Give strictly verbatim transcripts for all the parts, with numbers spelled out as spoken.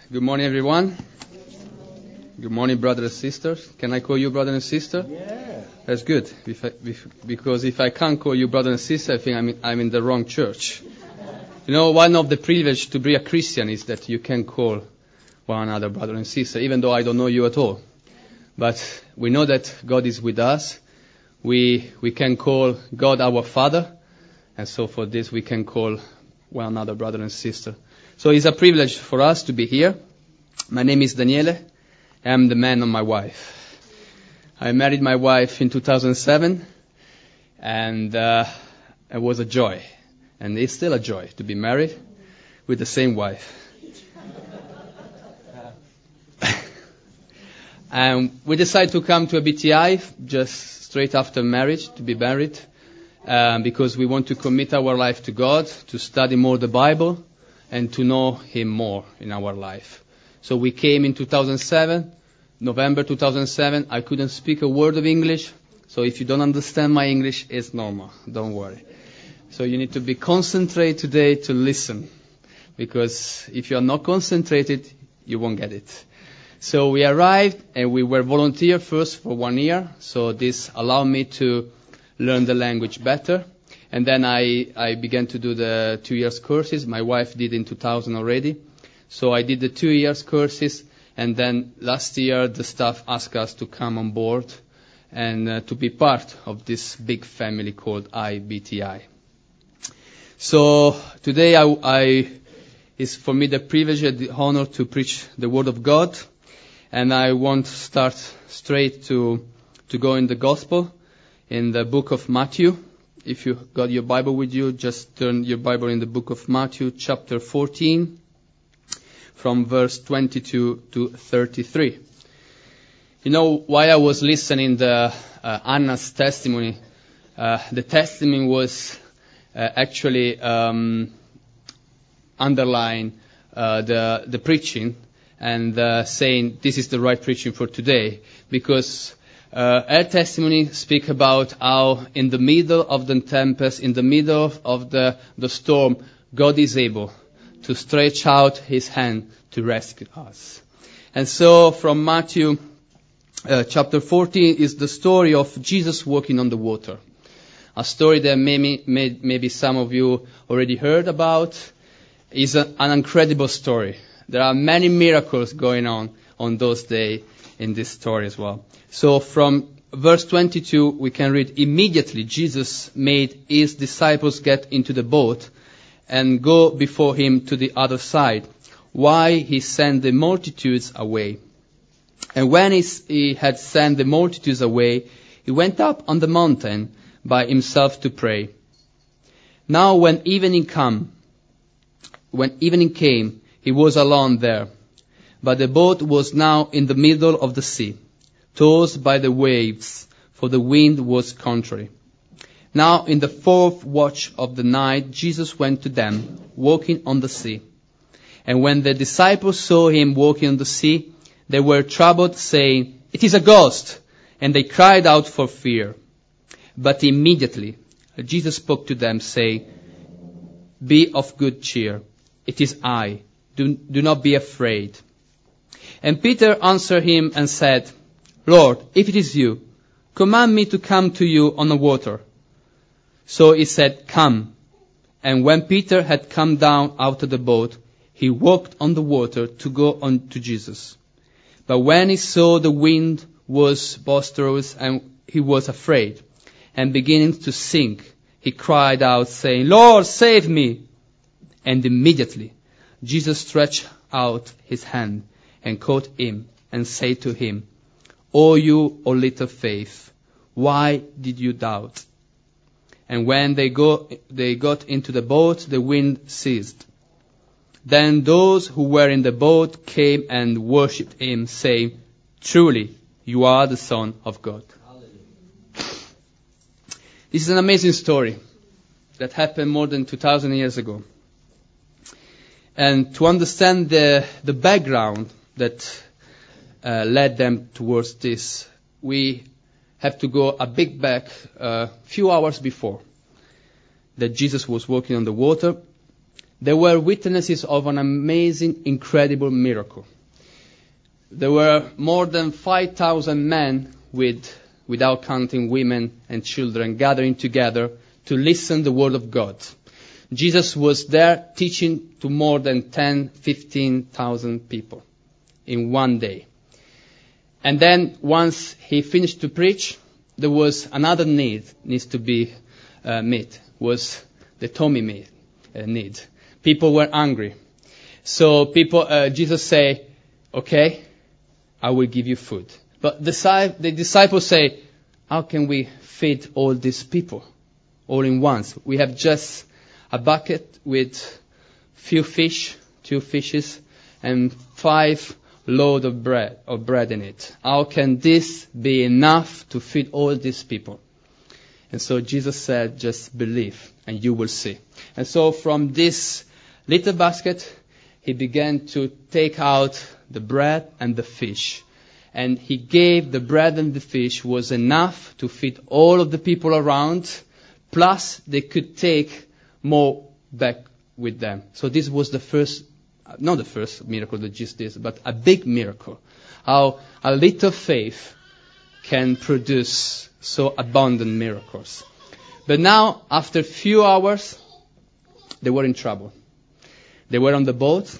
Good morning, everyone. Good morning, brothers and sisters. Can I call you brother and sister? Yeah. That's good. If I, if, because if I can't call you brother and sister, I think I'm in, I'm in the wrong church. You know, one of the privileges to be a Christian is that you can call one another brother and sister, even though I don't know you at all. But we know that God is with us. We we can call God our Father, and so for this we can call one another brother and sister. So it's a privilege for us to be here. My name is Daniele. I'm the man of my wife. I married my wife in two thousand seven, and uh, it was a joy. And it's still a joy to be married with the same wife. And we decided to come to a B T I just straight after marriage, to be married, um, because we want to commit our life to God, to study more the Bible, and to know Him more in our life. So we came in two thousand seven, November two thousand seven. I couldn't speak a word of English, so if you don't understand my English, it's normal. Don't worry. So you need to be concentrated today to listen, because if you are not concentrated, you won't get it. So we arrived and we were volunteer first for one year. So this allowed me to learn the language better. And then I, I began to do the two years courses. My wife did in two thousand already. So I did the two years courses. And then last year the staff asked us to come on board and uh, to be part of this big family called I B T I. So today I, I is for me the privilege and the honor to preach the Word of God. And I want to start straight to to go in the Gospel, in the book of Matthew. If you got your Bible with you, just turn your Bible in the book of Matthew, chapter fourteen, from verse twenty-two to thirty-three. You know, while I was listening to uh, Anna's testimony, uh, the testimony was uh, actually um, underlying uh, the the preaching. And uh, saying this is the right preaching for today, because uh, her testimony speak about how in the middle of the tempest, in the middle of the, the storm, God is able to stretch out His hand to rescue us. And so from Matthew uh, chapter fourteen is the story of Jesus walking on the water. A story that maybe, maybe some of you already heard about. It's a, an incredible story. There are many miracles going on on those days in this story as well. So from verse twenty-two, we can read, immediately Jesus made His disciples get into the boat and go before Him to the other side, while He sent the multitudes away. And when he, he had sent the multitudes away, He went up on the mountain by Himself to pray. Now when evening come, when evening came, He was alone there, but the boat was now in the middle of the sea, tossed by the waves, for the wind was contrary. Now in the fourth watch of the night, Jesus went to them, walking on the sea. And when the disciples saw Him walking on the sea, they were troubled, saying, "It is a ghost!" And they cried out for fear. But immediately Jesus spoke to them, saying, "Be of good cheer. It is I. Do, do not be afraid." And Peter answered Him and said, "Lord, if it is you, command me to come to you on the water." So He said, "Come." And when Peter had come down out of the boat, he walked on the water to go on to Jesus. But when he saw the wind was boisterous, and he was afraid, and beginning to sink, he cried out, saying, "Lord, save me!" And immediately Jesus stretched out His hand and caught him and said to him, "O you of little faith, why did you doubt?" And when they, go, they got into the boat, the wind ceased. Then those who were in the boat came and worshipped Him, saying, "Truly, you are the Son of God." Hallelujah. This is an amazing story that happened more than two thousand years ago. And to understand the, the background that uh, led them towards this, we have to go a bit back, a uh, few hours before that Jesus was walking on the water. they were witnesses of an amazing, incredible miracle. There were more than five thousand men, with, without counting women and children, gathering together to listen to the word of God. Jesus was there teaching to more than ten, fifteen thousand people in one day. And then once he finished to preach, there was another need needs to be uh, met, was the tummy need, uh, need. People were hungry. So people, uh, Jesus say, okay, I will give you food. But the, the disciples say, how can we feed all these people all in once? We have just a bucket with few fish, two fishes, and five load of bread, of bread in it. How can this be enough to feed all these people? And so Jesus said, just believe and you will see. And so from this little basket, he began to take out the bread and the fish. And he gave the bread and the fish was enough to feed all of the people around, plus they could take more back with them. So this was the first, not the first miracle that Jesus did, but a big miracle. How a little faith can produce so abundant miracles. But now, after a few hours, they were in trouble. They were on the boat,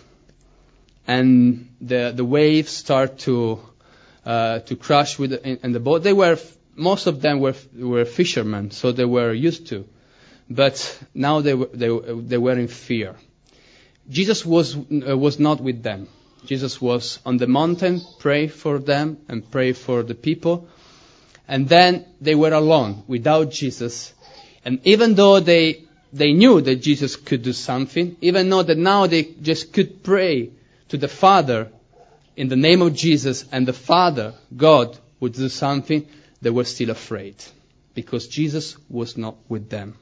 and the the waves start to uh, to crash with the, in, in the boat. They were most of them were were fishermen, so they were used to. But now they were they, they were in fear. Jesus was uh, was not with them. Jesus was on the mountain, pray for them and pray for the people. And then they were alone without Jesus. And even though they they knew that Jesus could do something, even though that now they just could pray to the Father in the name of Jesus, and the Father, God, would do something, they were still afraid because Jesus was not with them.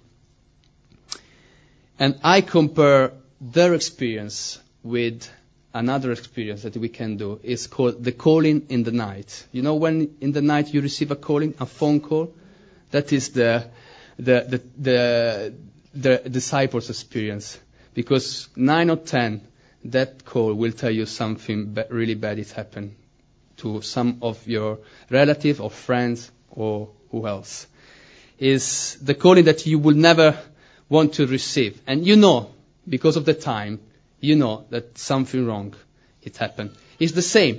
And I compare their experience with another experience that we can do. It's called the calling in the night. You know, when in the night you receive a calling, a phone call, that is the the the the, the disciples' experience. Because nine or ten, that call will tell you something ba- really bad has happened to some of your relatives or friends or who else. Is the calling that you will never want to receive. And you know, because of the time, you know that something wrong it happened. It's the same.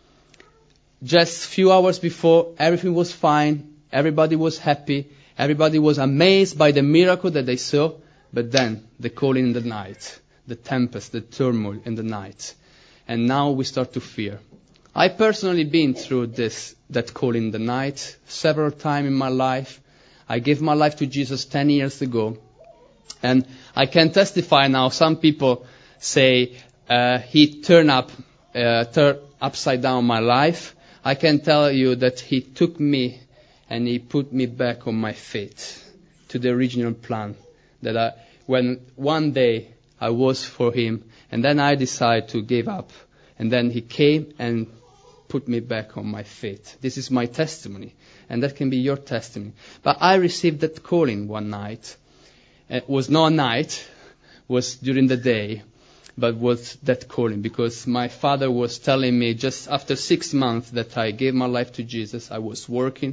Just a few hours before, everything was fine, everybody was happy, everybody was amazed by the miracle that they saw, but then the calling in the night, the tempest, the turmoil in the night. And now we start to fear. I personally been through this, that call in the night, several times in my life. I gave my life to Jesus ten years ago. And I can testify now, some people say, uh, he turned up, uh, turned upside down my life. I can tell you that he took me and he put me back on my feet to the original plan. That I, when one day I was for him, and then I decided to give up, and then he came and put me back on my feet. This is my testimony, and that can be your testimony. But I received that calling one night. It was not a night, was during the day, but was that calling, because my father was telling me just after six months that I gave my life to Jesus. I was working,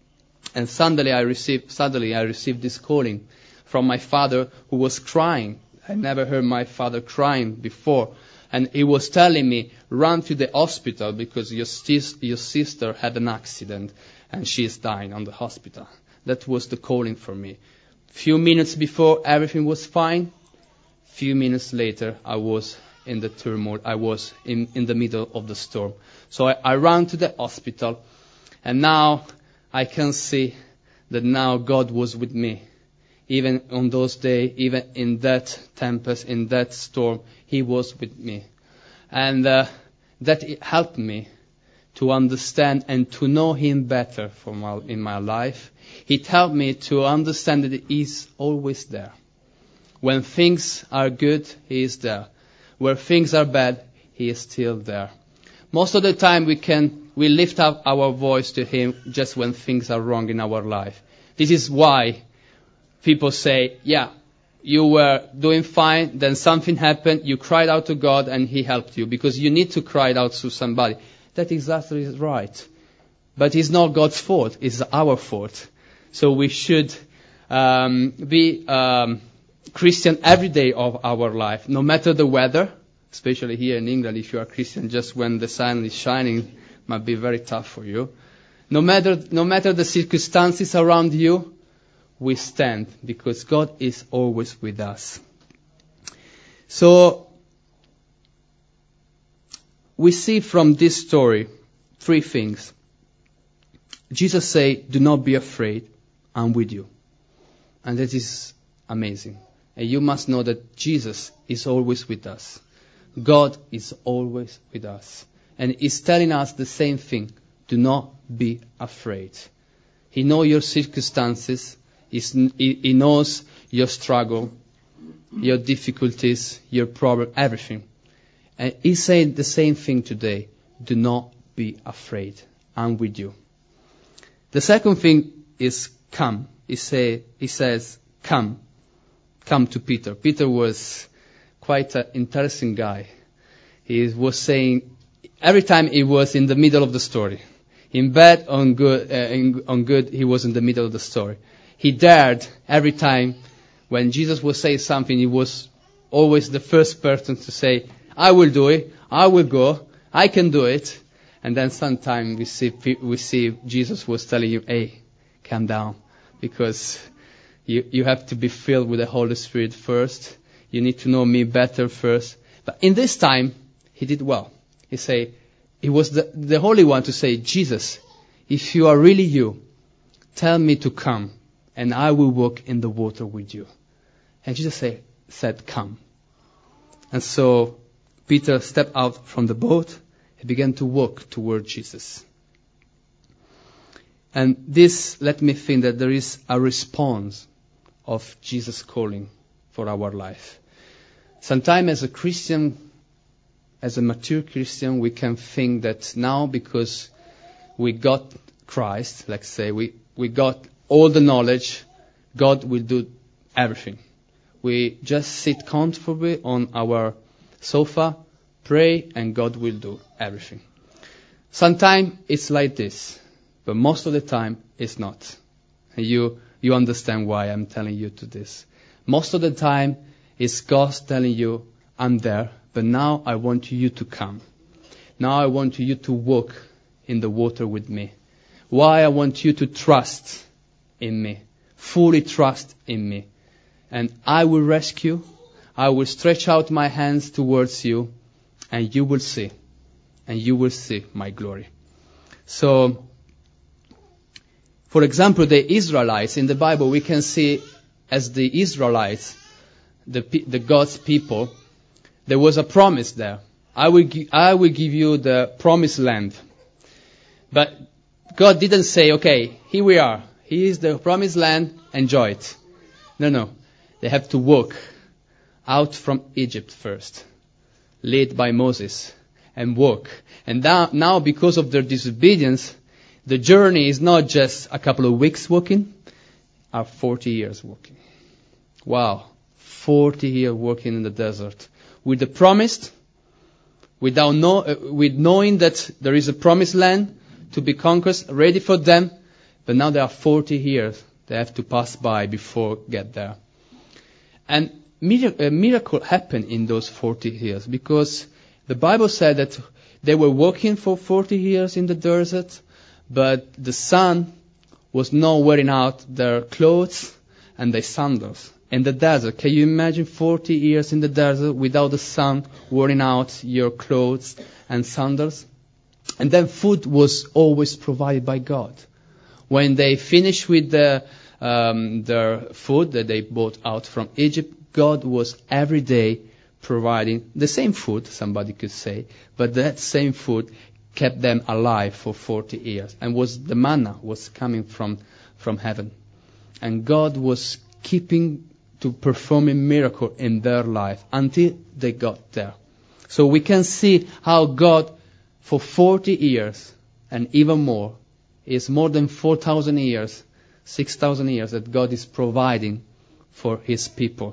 and suddenly I received suddenly I received this calling from my father, who was crying. I never heard my father crying before, and he was telling me, run to the hospital because your sis- your sister had an accident and she is dying on the hospital. That was the calling for me. Few minutes before, everything was fine. Few minutes later, I was in the turmoil. I was in, in the middle of the storm. So I, I ran to the hospital, and now I can see that now God was with me. Even on those days, even in that tempest, in that storm, He was with me. And uh, that it helped me to understand and to know Him better for my, in my life. It helped me to understand that He is always there. When things are good, He is there. Where things are bad, He is still there. Most of the time we can, we lift up our voice to Him just when things are wrong in our life. This is why people say, yeah, you were doing fine, then something happened, you cried out to God and He helped you, because you need to cry out to somebody. That exactly is right. But it's not God's fault, it's our fault. So we should um, be um, Christian every day of our life, no matter the weather, especially here in England. If you are Christian just when the sun is shining, it might be very tough for you. No matter, no matter the circumstances around you, we stand because God is always with us. So, we see from this story three things. Jesus said, do not be afraid, I'm with you. And that is amazing. And you must know that Jesus is always with us. God is always with us. And He's telling us the same thing. Do not be afraid. He knows your circumstances. He's, he, he knows your struggle, your difficulties, your problem, everything. And He's saying the same thing today. Do not be afraid. I'm with you. The second thing is come. He, say, he says, come. Come to Peter. Peter was quite an interesting guy. He was saying, every time he was in the middle of the story. In bad, on good, uh, in, on good, he was in the middle of the story. He dared every time when Jesus would say something, he was always the first person to say, I will do it, I will go, I can do it. And then sometimes we see, we see Jesus was telling you, hey, calm down, because you, you have to be filled with the Holy Spirit first. You need to know me better first. But in this time, he did well. He said, he was the, the Holy One to say, Jesus, if you are really you, tell me to come, and I will walk in the water with you. And Jesus say, said, come. And so Peter stepped out from the boat and began to walk toward Jesus. And this let me think that there is a response of Jesus' calling for our life. Sometimes as a Christian, as a mature Christian, we can think that now because we got Christ, let's say, we, we got all the knowledge, God will do everything. We just sit comfortably on our sofa, pray, and God will do everything. Sometimes it's like this, but most of the time it's not. And you, you understand why I'm telling you to this. Most of the time it's God telling you, I'm there, but now I want you to come. Now I want you to walk in the water with me. Why I want you to trust in me, fully trust in me. And I will rescue, I will stretch out my hands towards you, and you will see, and you will see my glory. So, for example, the Israelites in the Bible, we can see as the Israelites, the, the God's people, there was a promise there. I will, gi- I will give you the promised land. But God didn't say, okay, here we are. Here is the promised land, enjoy it. No, no. They have to walk out from Egypt first, led by Moses, and walk. And now, now because of their disobedience, the journey is not just a couple of weeks walking, are forty years walking. Wow. forty years walking in the desert. With the promised, without know, uh, with knowing that there is a promised land to be conquered, ready for them, but now there are forty years they have to pass by before get there. And a miracle happened in those forty years, because the Bible said that they were walking for forty years in the desert, but the sun was not wearing out their clothes and their sandals. In the desert, can you imagine forty years in the desert without the sun wearing out your clothes and sandals? And then food was always provided by God. When they finished with the, um, their food that they bought out from Egypt, God was every day providing the same food, somebody could say, but that same food kept them alive for forty years. And was the manna was coming from, from heaven. And God was keeping to perform a miracle in their life until they got there. So we can see how God, for forty years and even more, is more than four thousand years, six thousand years that God is providing for His people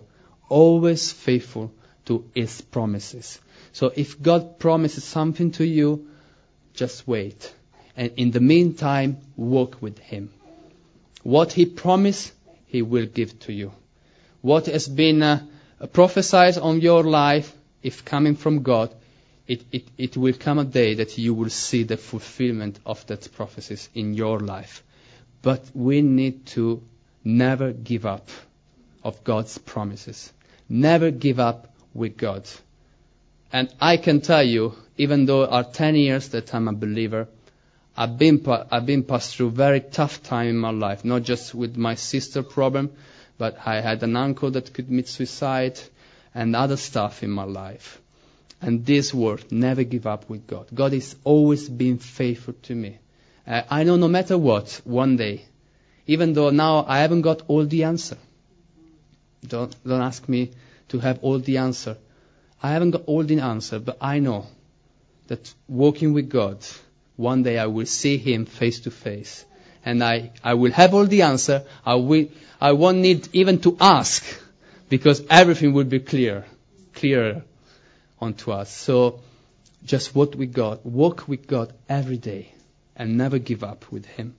always faithful to His promises. So if God promises something to you, just wait. And in the meantime, walk with Him. What He promised, He will give to you. What has been uh, prophesied on your life, if coming from God, it, it, it will come a day that you will see the fulfillment of that prophecies in your life. But we need to never give up of God's promises. Never give up with God. And I can tell you, even though are ten years that I'm a believer, I've been I've been passed through very tough time in my life. Not just with my sister problem, but I had an uncle that could commit suicide and other stuff in my life. And this word, never give up with God. God has always been faithful to me. Uh, I know no matter what, one day, even though now I haven't got all the answer. Don't don't ask me to have all the answer. I haven't got all the answer, but I know that walking with God, one day I will see Him face to face. And I, I will have all the answer. I will, I won't need even to ask, because everything will be clear, clearer onto us. So just walk with God, walk with God every day and never give up with Him.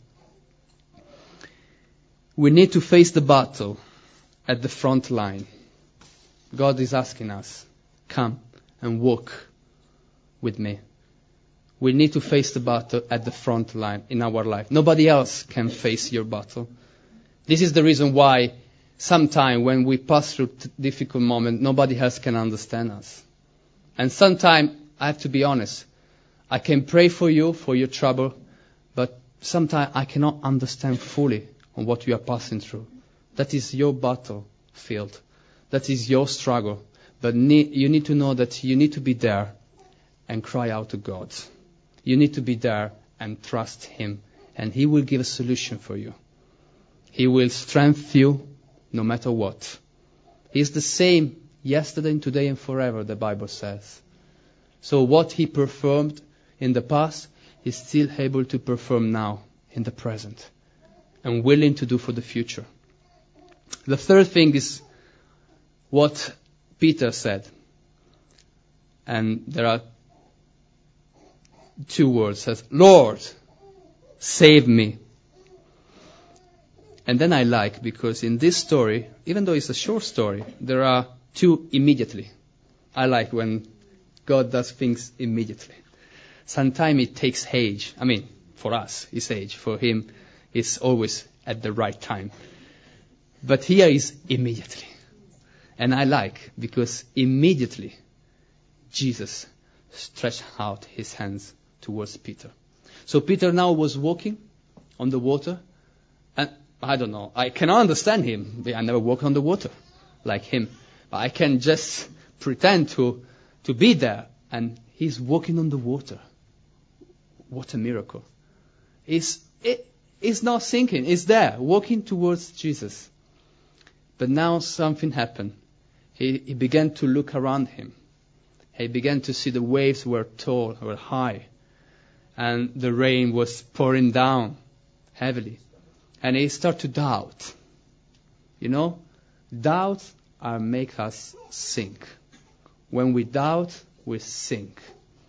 We need to face the battle at the front line. God is asking us, come and walk with me. We need to face the battle at the front line in our life. Nobody else can face your battle. This is the reason why sometimes when we pass through t- difficult moments, nobody else can understand us. And sometimes, I have to be honest, I can pray for you, for your trouble, but sometimes I cannot understand fully on what you are passing through. That is your battlefield. That is your struggle. But need, you need to know that you need to be there and cry out to God. You need to be there and trust Him. And He will give a solution for you. He will strengthen you no matter what. He's the same yesterday and today and forever, the Bible says. So what He performed in the past, He's still able to perform now in the present. And willing to do for the future. The third thing is what Peter said. And there are two words. Says, Lord, save me. And then I like, because in this story, even though it's a short story, there are two immediately. I like when God does things immediately. Sometimes it takes age. I mean, for us, it's age. For Him, it's always at the right time. But here is immediately. And I like, because immediately Jesus stretched out His hands towards Peter. So Peter now was walking on the water. And I don't know, I cannot understand him. I never walked on the water like him. But I can just pretend to, to be there. And he's walking on the water. What a miracle. It's, it, it's not sinking. It's there, walking towards Jesus. But now something happened. He, he began to look around him. He began to see the waves were tall, were high. And the rain was pouring down heavily. And he started to doubt. You know, doubts are make us sink. When we doubt, we sink.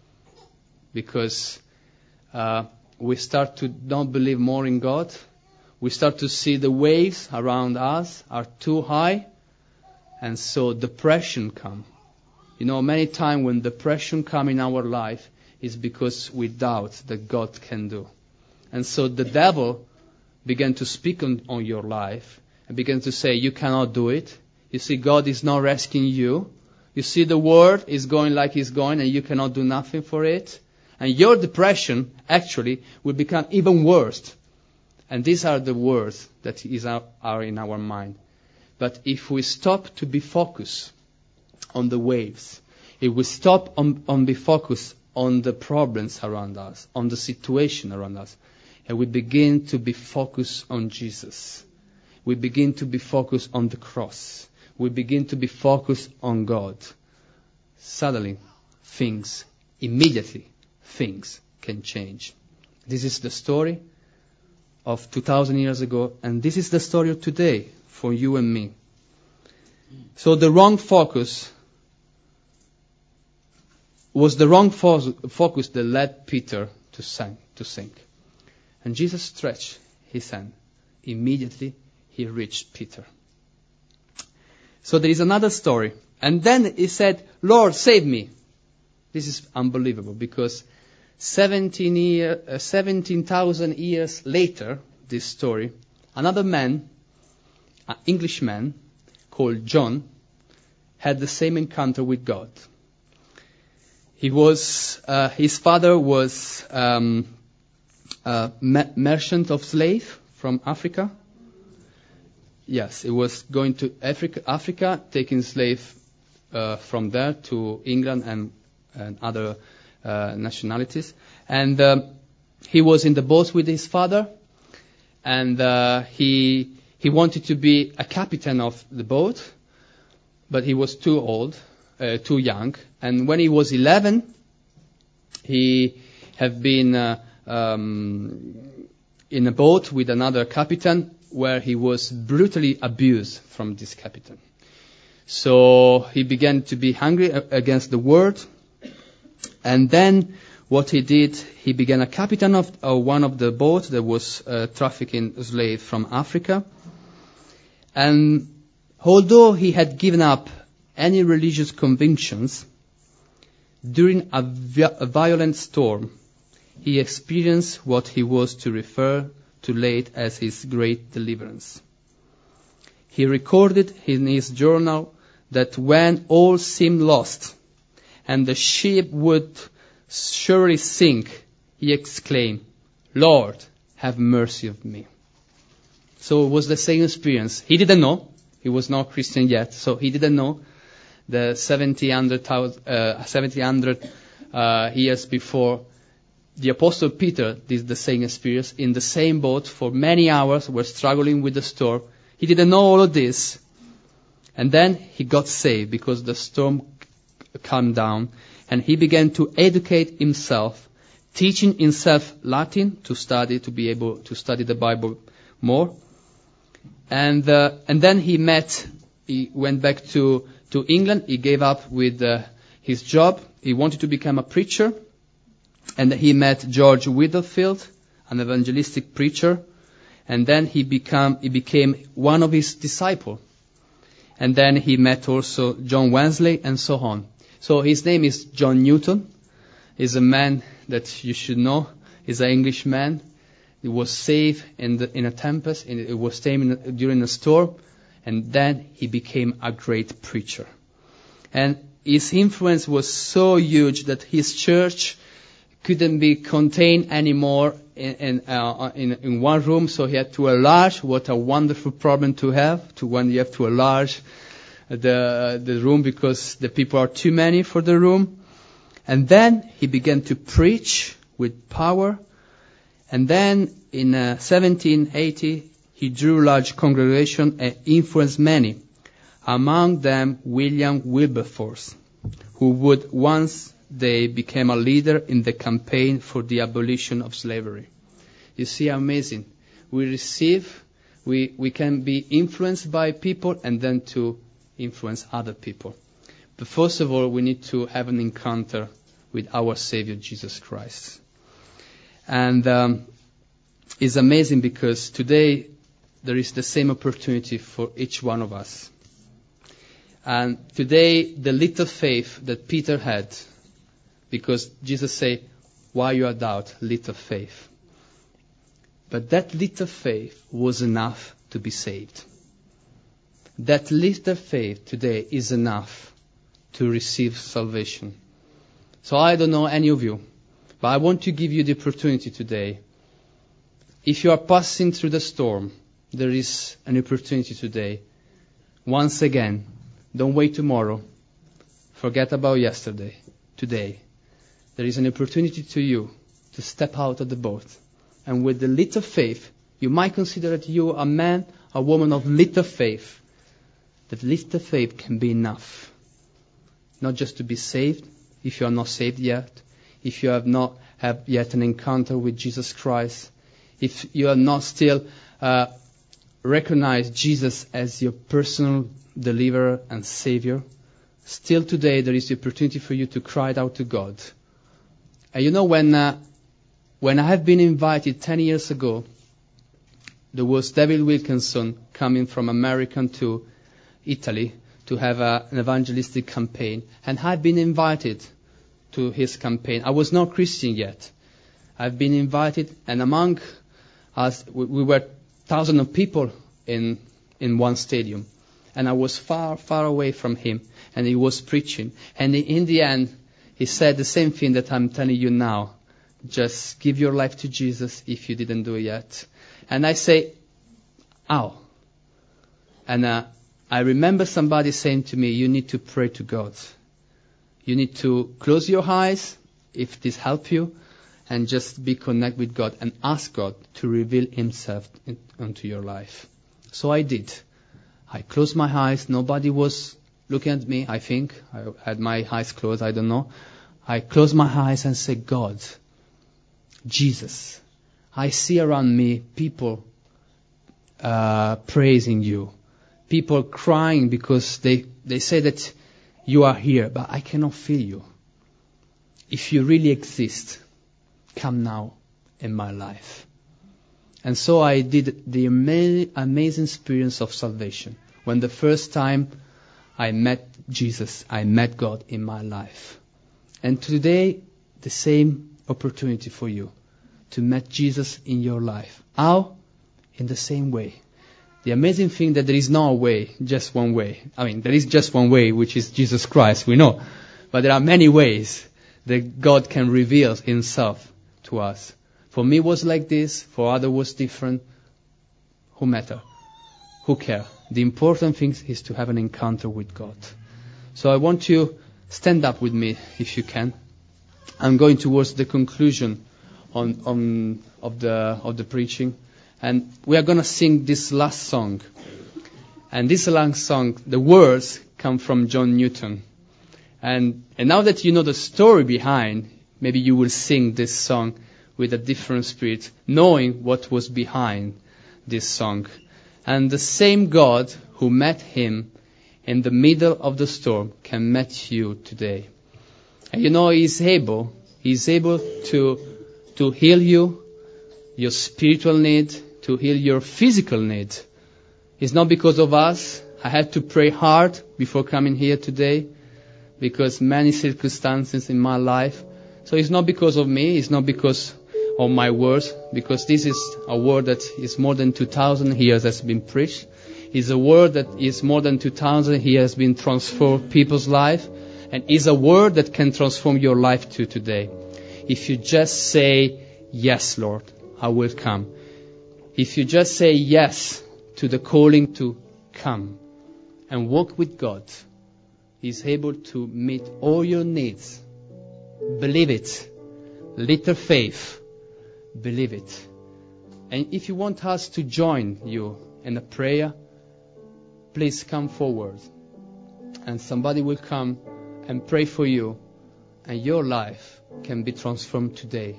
Because uh, we start to not believe more in God. We start to see the waves around us are too high. And so depression comes. You know, many times when depression comes in our life, is because we doubt that God can do. And so the devil began to speak on, on your life and began to say, you cannot do it. You see, God is not rescuing you. You see, the world is going like it's going and you cannot do nothing for it. And your depression actually will become even worse. And these are the words that is our, are in our mind. But if we stop to be focused on the waves, if we stop on, on be focused on the problems around us, on the situation around us, and we begin to be focused on Jesus, we begin to be focused on the cross, we begin to be focused on God, suddenly things, immediately things can change. This is the story of two thousand years ago, and this is the story of today for you and me. So the wrong focus was the wrong fo- focus that led Peter to sink, to sink. And Jesus stretched his hand. Immediately he reached Peter. So there is another story. And then he said, Lord, save me. This is unbelievable because seventeen year, uh, seventeen thousand years later, this story, another man, an Englishman called John, had the same encounter with God. He was, uh, his father was um, a me- merchant of slave from Africa. Yes, he was going to Africa, Africa taking slave uh, from there to England and, and other uh, nationalities. And um, he was in the boat with his father, and uh, he he wanted to be a captain of the boat, but he was too old, uh, too young. And when he was eleven, he had been uh, um, in a boat with another captain, where he was brutally abused from this captain. So he began to be hungry against the world. And then what he did, he began a captain of uh, one of the boats that was uh, trafficking slaves from Africa. And although he had given up any religious convictions, during a, vi- a violent storm, he experienced what he was to refer to late as his great deliverance. He recorded in his journal that when all seemed lost and the ship would surely sink, he exclaimed, Lord, have mercy of me. So it was the same experience. He didn't know. He was not Christian yet, so he didn't know. The seventeen hundred uh, years before, the Apostle Peter did the same experience in the same boat for many hours, were struggling with the storm. He didn't know all of this. And then he got saved because the storm calmed down, and he began to educate himself, teaching himself Latin to study, to be able to study the Bible more. And uh, and then he met, he went back to, to England. He gave up with uh, his job. He wanted to become a preacher. And he met George Whitefield, an evangelistic preacher. And then he became, he became one of his disciples. And then he met also John Wesley and so on. So his name is John Newton. He's a man that you should know. He's an Englishman. He was saved in, the, in a tempest. And he was saved in a, during a storm. And then he became a great preacher. And his influence was so huge that his church couldn't be contained anymore in, in, uh, in, in one room, so he had to enlarge. What a wonderful problem to have, to when you have to enlarge the, the room because the people are too many for the room. And then he began to preach with power. And then in uh, seventeen eighty, he drew large congregation and influenced many, among them William Wilberforce, who would once they became a leader in the campaign for the abolition of slavery. You see how amazing. We receive, we, we can be influenced by people and then to influence other people. But first of all, we need to have an encounter with our Savior, Jesus Christ. And um, it's amazing because today there is the same opportunity for each one of us. And today, the little faith that Peter had, because Jesus said, why you are doubt, little faith. But that little faith was enough to be saved. That little faith today is enough to receive salvation. So I don't know any of you, but I want to give you the opportunity today. If you are passing through the storm, there is an opportunity today. Once again, don't wait tomorrow. Forget about yesterday. Today. There is an opportunity to you to step out of the boat. And with the little faith, you might consider that you are a man, a woman of little faith. That little faith can be enough. Not just to be saved, if you are not saved yet. If you have not have yet an encounter with Jesus Christ. If you have not still uh, recognized Jesus as your personal deliverer and savior, still today there is the opportunity for you to cry out to God. And you know, when uh, when I have been invited ten years ago, there was David Wilkinson coming from America to Italy to have a, an evangelistic campaign, and I've been invited to his campaign. I was not Christian yet. I've been invited, and among us, we, we were thousands of people in in one stadium, and I was far, far away from him, and he was preaching. And in the end, he said the same thing that I'm telling you now. Just give your life to Jesus if you didn't do it yet. And I say, ow. And uh, I remember somebody saying to me, you need to pray to God. You need to close your eyes, if this helps you, and just be connected with God and ask God to reveal himself in, into your life. So I did. I closed my eyes. Nobody was looking at me, I think. I had my eyes closed, I don't know. I closed my eyes and said, God, Jesus, I see around me people uh, praising you. People crying because they, they say that you are here, but I cannot feel you. If you really exist, come now in my life. And so I did the ama- amazing experience of salvation. When the first time I met Jesus, I met God in my life. And today, the same opportunity for you to meet Jesus in your life. How? In the same way. The amazing thing that there is no way, just one way. I mean, there is just one way, which is Jesus Christ, we know. But there are many ways that God can reveal himself to us. For me it was like this, for others was different. Who matter? Who care? The important thing is to have an encounter with God. So I want you stand up with me if you can. I'm going towards the conclusion on, on of the of the preaching. And we are going to sing this last song. And this last song, the words come from John Newton. And, and now that you know the story behind, maybe you will sing this song with a different spirit, knowing what was behind this song. And the same God who met him in the middle of the storm can meet you today. And you know, he's able, he's able to, to heal you, your spiritual need, to heal your physical need. It's not because of us. I had to pray hard before coming here today because many circumstances in my life. So it's not because of me. It's not because of my words, because this is a word that is more than two thousand years has been preached. It's a word that is more than two thousand years has been transformed people's life, and is a word that can transform your life too today. If you just say, yes, Lord, I will come. If you just say yes to the calling to come and walk with God, He's able to meet all your needs. Believe it. Little faith. Believe it. And if you want us to join you in a prayer, please come forward. And somebody will come and pray for you. And your life can be transformed today.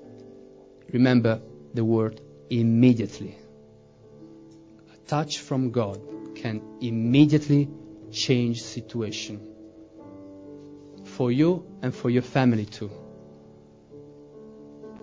Remember the word immediately. A touch from God can immediately change situation. For you and for your family too.